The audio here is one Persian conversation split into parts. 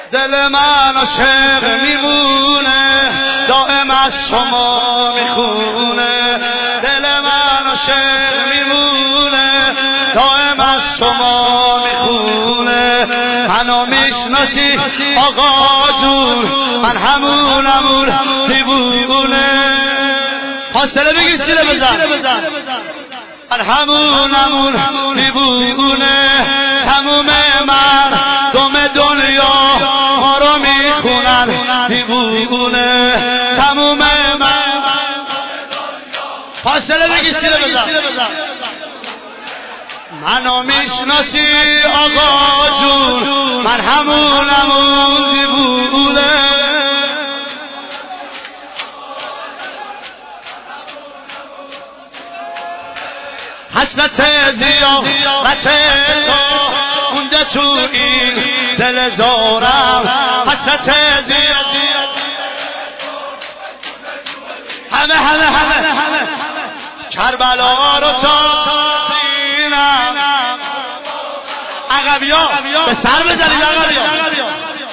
دل من عاشق میمونه دائم از شما میخونه دل من عاشق میمونه دائم از شما میخونه منو میشناسی آقا جون من همونم دیوونه فاصله بگیر سیره بزن من همونم دیوونه تموم مردم دنیا ما رو میخونن دیوونه تموم فاصله بگیر سیره بزن منو میشناسی آقا جون من همونم دیوونه حسرت زیارت تو مونده تو این دل زارم حسرت زیارت همه کربلا رو تابینم عقبیا به سر بزنید عقبیا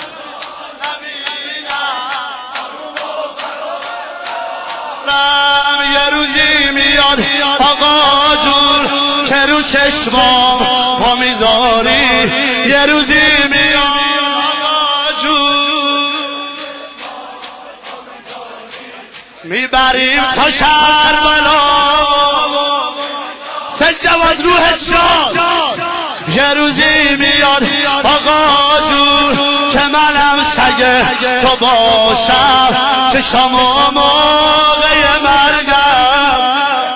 یه روزی میاد آقا جون که رو چشمام پا میذاری یه روزی میاد آقا جون میبریم تا کربلا سجاد روحت شاد یه روزی میاد آقا جون که منم سگ تو باشم که شما موقع مرگم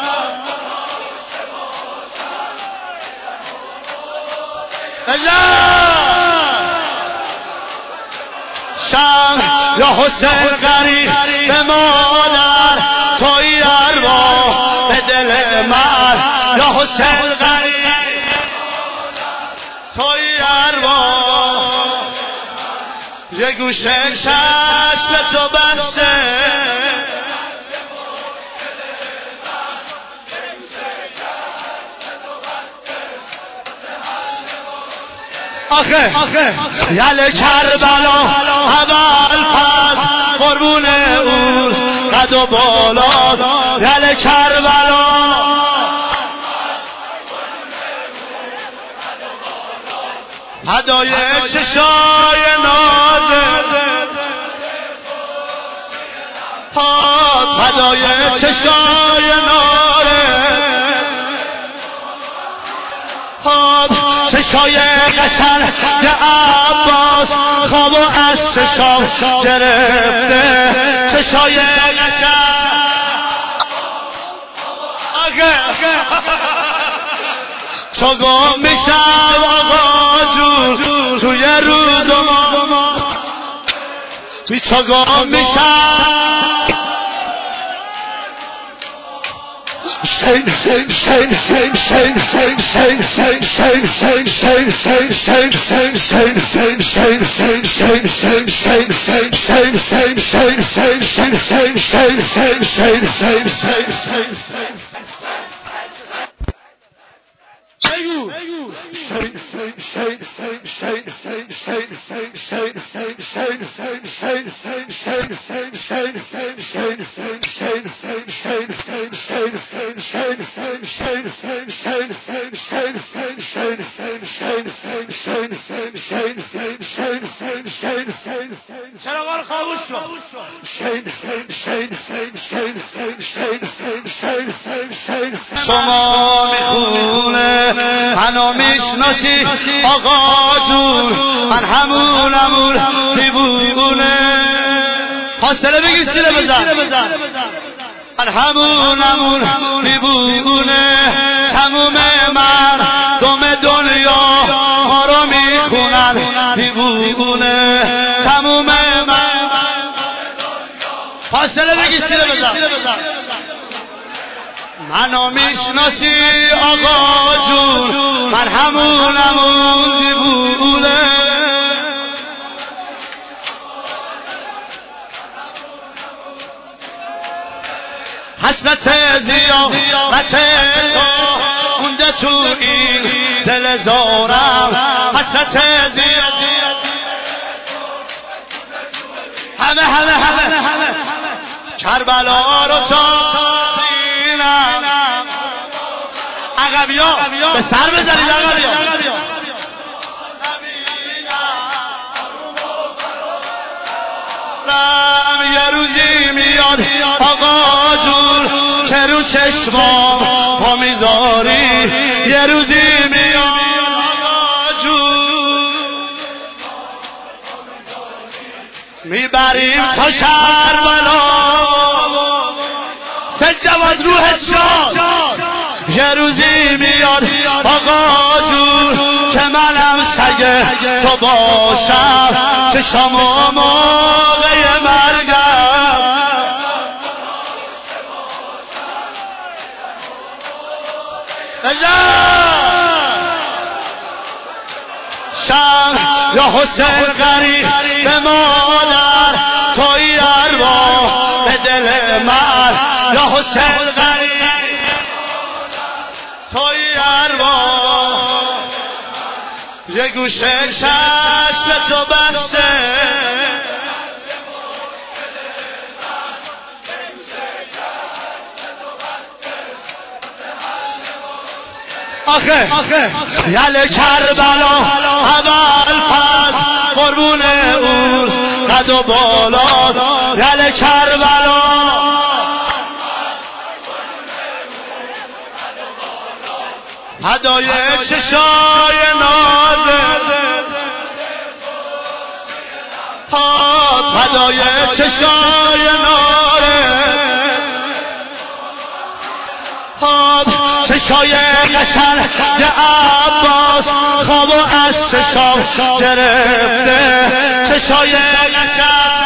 شم یا حسین غریب به مادر توی ارواح به دل من یا حسین غریب توی ارواح یه گوشه چشم تو بسته آخه یل کربلا اول پس قربون اون قد و بالا یل کربلا هدای چشای نازه هدای چشای نازه چشای قشنگ عباس خواب از چشام گرفته چشای قشنگ چو گم میشم آقا جون توی روز و ما چو گم میشم چراغا خاموش کن شما میخونه منو میشناسی آقا جون من همونم دیوونه فاصله بگیر سیره بزن من همونم دیوونه تموم مردم دنیا ما رو میخونن دیوونه تموم فاصله بگیر سیره بزن منو میشناسی آقا جون من همونم دیوونه حسرت زیارت تو مونده تو این دل زارم حسرت زیارت همه کربلا رو تابینم عقبیا به سر بزنید عقبیا یه روزی میاد آقا جون که رو چشمام پا میذاری یه روزی میاد آقا جون میبریم تا کربلا سجاد روحت شاد یه روزی میاد آقا جون که منم سگ تو باشم که شما موقع مرگم شم یا حسین غریب به مادر توی ارواح به دل من یا حسین غریب توی ارواح یه گوشه چشم تو بسته آخه یل کربلا اول پس قربون اون قد و بالا یل کربلا هدای چشای نازه هدای چشای نازه چشای قشنگ عباس خواب و از چشام گرفته چشای قشنگ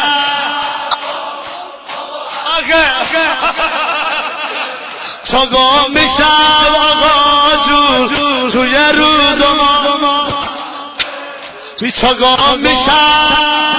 چگاه میشم آقا جون توی رود و ما توی چگاه میشم